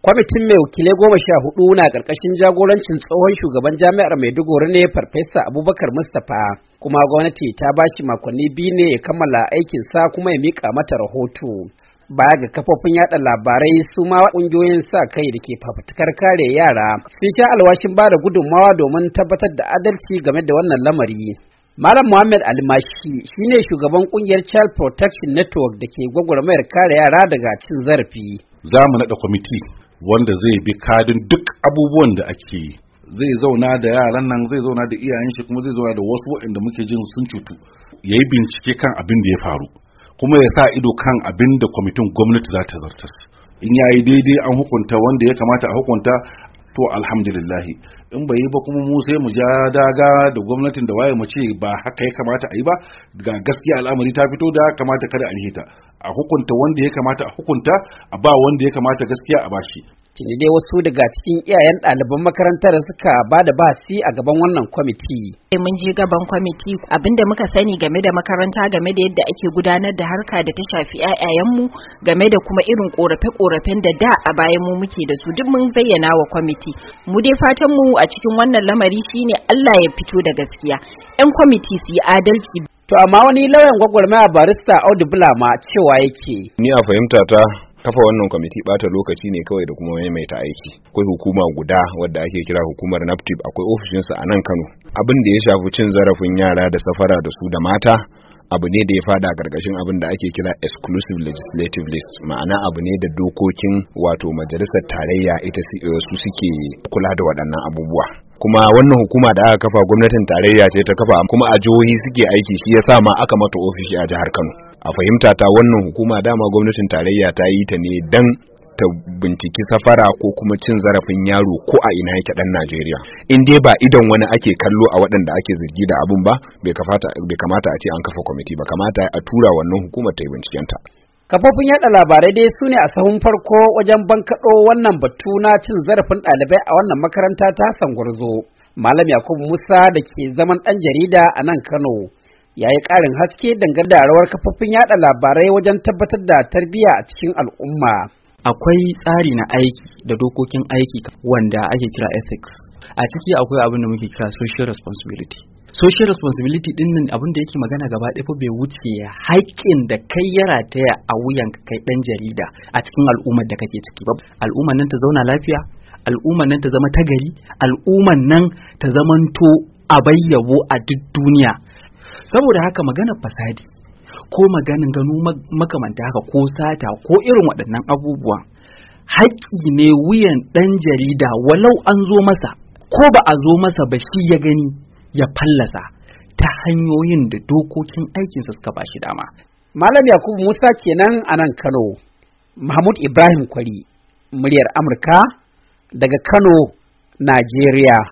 Kwamitin mai wakilai 14 na ƙarƙashin jagorancin tsohon shugaban jami'ar Maiduguri ne Farfesa Abubakar Mustapha, kuma gwamnati ta bashi makonni 2 ne ya kammala aikinsa kuma ya mika mata rahoto. Baya ga kafofin yada labarai, su ma ƙungiyoyin sa kai da ke fafutukar kare yara sun sha alwashin ba da gudunmawa domin tabbatar da adalci game da wannan lamari. Malam Muhammad Almashi shine shugaban ƙungiyar Child Protection Network da ke gwagwarmayar kare yara daga cin zarafi. Za mu naɗa kwamiti wanda zai bi kadin duk abubuwan da ake yi, zai zauna da yaran nan, zai zauna da iyayen shi, kuma zai zauna da wasu waɗanda muke jin sun cutu, ya yi bincike kan abin da ya faru, kuma ya sa ido kan abin da kwamitin gwamnati za ta zartas. In ya yi daidai an hukunta wanda ya kamata a hukunta, to alhamdulillahi. In bai yi ba kuma mu sai mu ja daga da gwamnatin da waye mu ce ba haka ya kamata a yi ba, ga gaskiya al'amari ta fito da kamata kada a rihita, a hukunta wanda ya kamata a hukunta, a ba wanda ya kamata gaskiya a bashi. Tuni dai wasu daga cikin iyayen ɗaliban makarantar suka ba da bahasi a gaban wannan kwamiti. Mun je gaban kwamiti, abinda muka sani game da makaranta, game da yadda ake gudanar da harka da ta shafi 'ya'yayenmu, game da kuma irin korafe-korafen da a baya mu muke da su, duk mun zayyana wa kwamiti. Mu dai fatan mu a cikin wannan lamari shine Allah ya fito da gaskiya, 'yan kwamiti su yi adalci. To amma wani lauyan gwagwarmaya barista Audu Bulama cewa yake, ni a fahimta ta kafa wannan kwamiti bata lokaci ne kawai da kuma maimaita aiki. Akwai hukuma guda wadda ake kira hukumar NAPTIP, akwai ofishinsa a nan Kano. Abin da ya shafi cin zarafin yara da safara da su da mata abu ne da ya fada a ƙarƙashin abin da ake kira exclusive legislative list, ma'ana abu ne da dokokin wato majalisar tarayya ita su suke kula da waɗannan abubuwa. Kuma wannan hukuma da aka kafa gwamnatin tarayya ce ta kafa, kuma a jihohi suke aiki, shi yasa ma aka mata ofishi a jihar Kano. A fahimta ta wannan hukuma dama gwamnatin tarayya ta yi ta ne dan ta binciki safara ko kuma cin zarafin yaro ko a ina yake dan Najeriya. In dai ba idan wani ake kallo a waɗanda ake zargi da abun ba, bai kamata a ce an kafa kwamiti ba, kamata a tura wannan hukumar ta yi bincikenta. Kafofin yada labarai dai su ne a sahun farko wajen bankaɗo wannan batu na cin zarafin ɗalibai a wannan makaranta ta Hassan Gwarzo. Malam Yakubu Musa da ke zaman ɗan jarida a nan Kano ya yi ƙarin haske dangane da rawar kafofin yada labarai wajen tabbatar da tarbiyya a cikin al'umma. Akwai tsari na aiki da dokokin aiki wanda ake kira ethics. A ciki akwai abin da muke kira social responsibility. Social responsibility din nan abin da yake magana gaba ɗaya fa bai wuce haƙƙin da kai ya rataya a wuyan kai ɗan jarida a cikin al'ummar da kake ciki ba. Al'ummar nan ta zauna lafiya, al'ummar nan ta zama ta gari, al'ummar nan ta zamanto a bayyabo a duk duniya. Saboda haka maganar fasadi ko maganin gano makamanta haka ko sata ko irin waɗannan abubuwan haƙƙi ne wuyan ɗan jarida, walau an zo masa ko ba a zo masa ba, shi ya gani ya fallasa ta hanyoyin da dokokin aikinsa suka ba shi dama. Malam Yakubu Musa kenan a nan Kano. Mahmud Ibrahim Kwari, muryar Amurka daga Kano, Najeriya.